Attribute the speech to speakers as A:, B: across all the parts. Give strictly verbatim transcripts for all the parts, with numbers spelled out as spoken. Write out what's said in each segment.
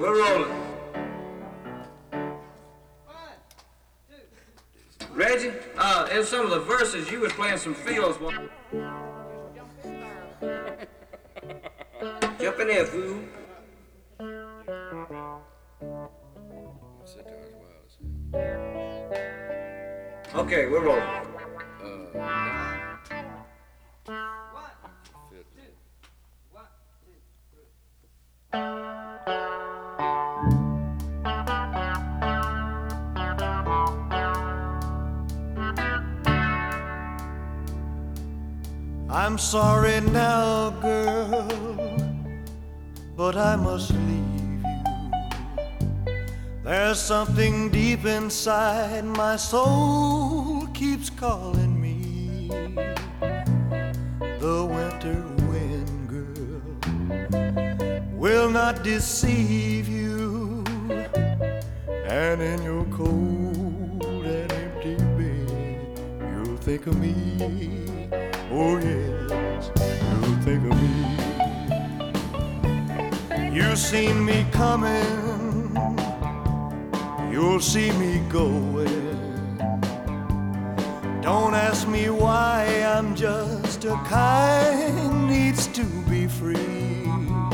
A: We're rolling. Reggie, uh, in some of the verses, you was playing some fields. Jump in there, fool. Okay, we're rolling.
B: I'm sorry now, girl, but I must leave you. There's something deep inside my soul keeps calling me. The winter wind, girl, will not deceive you. And in your cold and empty bed, you'll think of me. Oh yes, you'll think of me. You've seen me coming, you'll see me going. Don't ask me why, I'm just a kind needs to be free.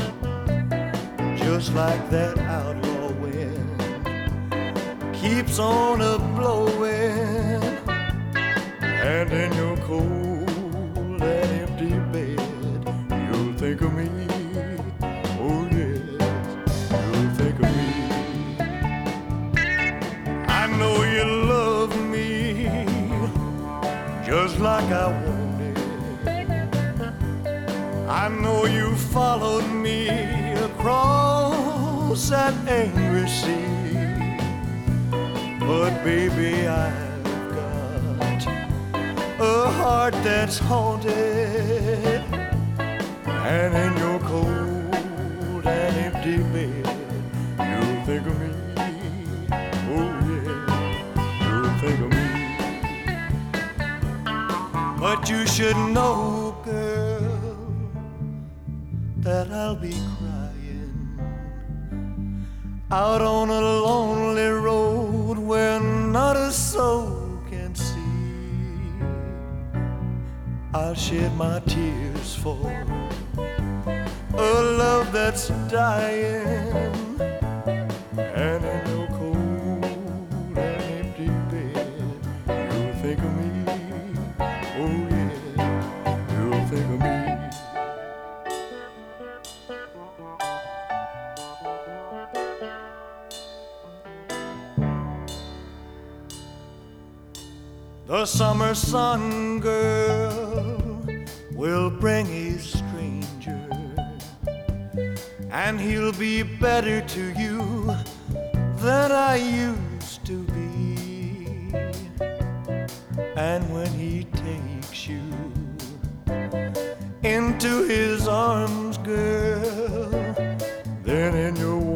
B: Just like that outlaw wind keeps on a-blowing. And in your cold that empty bed, you'll think of me. Oh yes, you'll think of me. I know you love me just like I wanted. I know you followed me across that angry sea. But baby, I've got a heart that's haunted, and in your cold and empty bed, you'll think of me. Oh yeah, you'll think of me. But you should know, girl, that I'll be crying out on a lonely road where not a soul can see. I'll shed my tears for a love that's dying, and in your cold and empty bed, you'll think of me. Oh yeah, you'll think of me. The summer sun, girl, will bring a stranger, and he'll be better to you than I used to be. And when he takes you into his arms, girl, then in your